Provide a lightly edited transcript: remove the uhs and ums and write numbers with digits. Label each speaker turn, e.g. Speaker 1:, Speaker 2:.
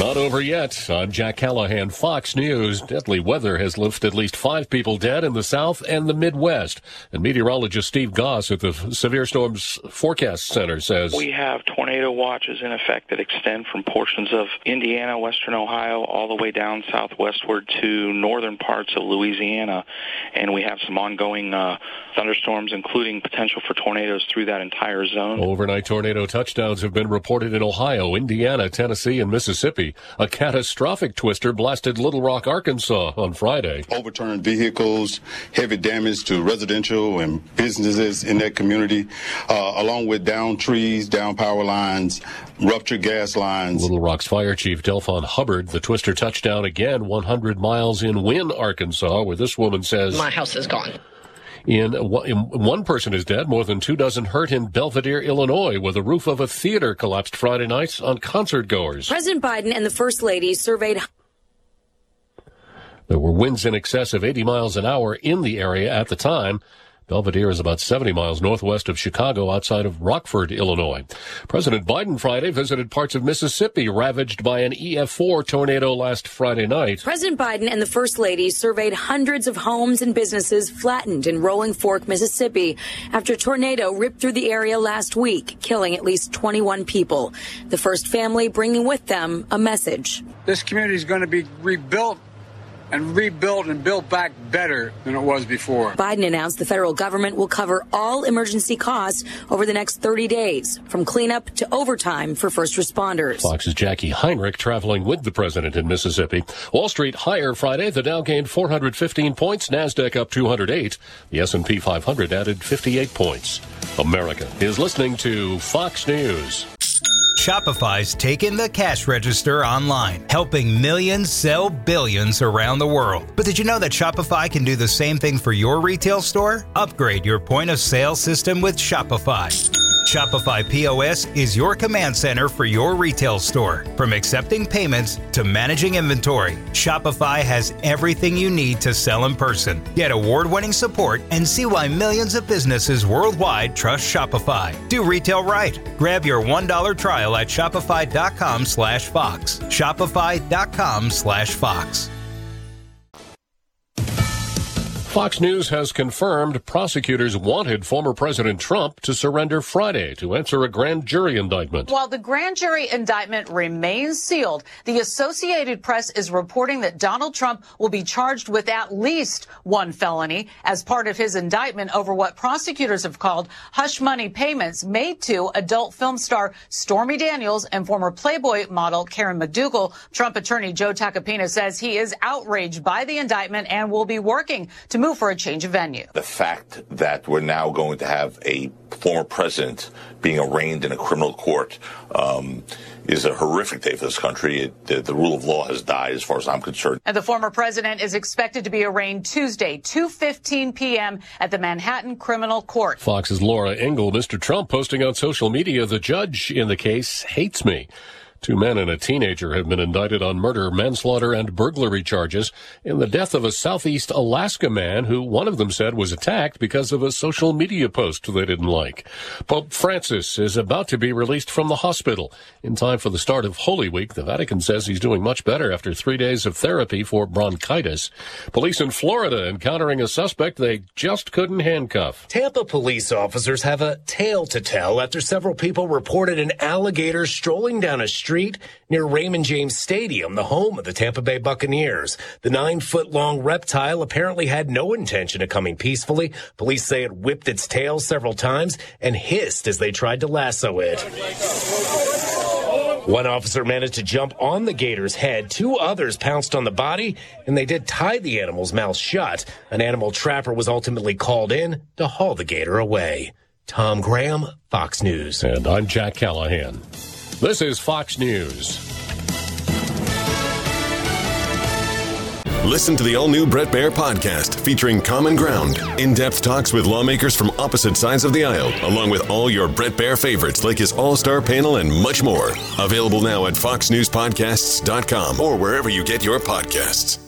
Speaker 1: Not over yet. I'm Jack Callahan, Fox News. Deadly weather has left at least 5 people dead in the South and the Midwest. And meteorologist Steve Goss at the Severe Storms Forecast Center says,
Speaker 2: we have tornado watches in effect that extend from portions of Indiana, western Ohio, all the way down southwestward to northern parts of Louisiana. And we have some ongoing thunderstorms, including potential for tornadoes through that entire zone.
Speaker 1: Overnight tornado touchdowns have been reported in Ohio, Indiana, Tennessee, and Mississippi. A catastrophic twister blasted Little Rock, Arkansas on Friday.
Speaker 3: Overturned vehicles, heavy damage to residential and businesses in that community, along with down trees, down power lines, ruptured gas lines.
Speaker 1: Little Rock's Fire Chief Delphon Hubbard, the twister touchdown again 100 miles in Wynne, Arkansas, where this woman says,
Speaker 4: my house is gone.
Speaker 1: One person is dead, more than 2 dozen hurt in Belvidere, Illinois, where the roof of a theater collapsed Friday night on concert goers.
Speaker 5: President Biden and the First Lady surveyed.
Speaker 1: There were winds in excess of 80 miles an hour in the area at the time. Belvidere is about 70 miles northwest of Chicago, outside of Rockford, Illinois. President Biden Friday visited parts of Mississippi ravaged by an EF4 tornado last Friday night.
Speaker 5: President Biden and the First Lady surveyed hundreds of homes and businesses flattened in Rolling Fork, Mississippi, after a tornado ripped through the area last week, killing at least 21 people. The First family bringing with them a message.
Speaker 6: This community is going to be rebuilt and built back better than it was before.
Speaker 5: Biden announced the federal government will cover all emergency costs over the next 30 days, from cleanup to overtime for first responders.
Speaker 1: Fox's Jackie Heinrich traveling with the president in Mississippi. Wall Street higher Friday. The Dow gained 415 points. NASDAQ up 208. The S&P 500 added 58 points. America is listening to Fox News.
Speaker 7: Shopify's taken the cash register online, helping millions sell billions around the world. But did you know that Shopify can do the same thing for your retail store? Upgrade your point of sale system with Shopify. Shopify POS is your command center for your retail store. From accepting payments to managing inventory, Shopify has everything you need to sell in person. Get award-winning support and see why millions of businesses worldwide trust Shopify. Do retail right. Grab your $1 trial at shopify.com/Fox. Shopify.com/Fox.
Speaker 1: Fox News has confirmed prosecutors wanted former President Trump to surrender Friday to answer a grand jury indictment.
Speaker 8: While the grand jury indictment remains sealed, the Associated Press is reporting that Donald Trump will be charged with at least one felony as part of his indictment over what prosecutors have called hush money payments made to adult film star Stormy Daniels and former Playboy model Karen McDougal. Trump attorney Joe Tacopina says he is outraged by the indictment and will be working to move for a change of venue.
Speaker 9: The fact that we're now going to have a former president being arraigned in a criminal court is a horrific day for this country. The rule of law has died as far as I'm concerned.
Speaker 8: And the former president is expected to be arraigned Tuesday, 2:15 p.m. at the Manhattan Criminal Court.
Speaker 1: Fox's Laura Ingle. Mr. Trump posting on social media, the judge in the case hates me. 2 men and a teenager have been indicted on murder, manslaughter, and burglary charges in the death of a Southeast Alaska man who one of them said was attacked because of a social media post they didn't like. Pope Francis is about to be released from the hospital in time for the start of Holy Week. The Vatican says he's doing much better after 3 days of therapy for bronchitis. Police in Florida encountering a suspect they just couldn't handcuff.
Speaker 10: Tampa police officers have a tale to tell after several people reported an alligator strolling down a street near Raymond James Stadium, the home of the Tampa Bay Buccaneers. The 9-foot-long reptile apparently had no intention of coming peacefully. Police say it whipped its tail several times and hissed as they tried to lasso it. One officer managed to jump on the gator's head. 2 others pounced on the body, and they did tie the animal's mouth shut. An animal trapper was ultimately called in to haul the gator away. Tom Graham, Fox News.
Speaker 1: And I'm Jack Callahan. This is Fox News.
Speaker 11: Listen to the all-new Bret Baier podcast featuring Common Ground, in-depth talks with lawmakers from opposite sides of the aisle, along with all your Bret Baier favorites like his all-star panel and much more. Available now at foxnewspodcasts.com or wherever you get your podcasts.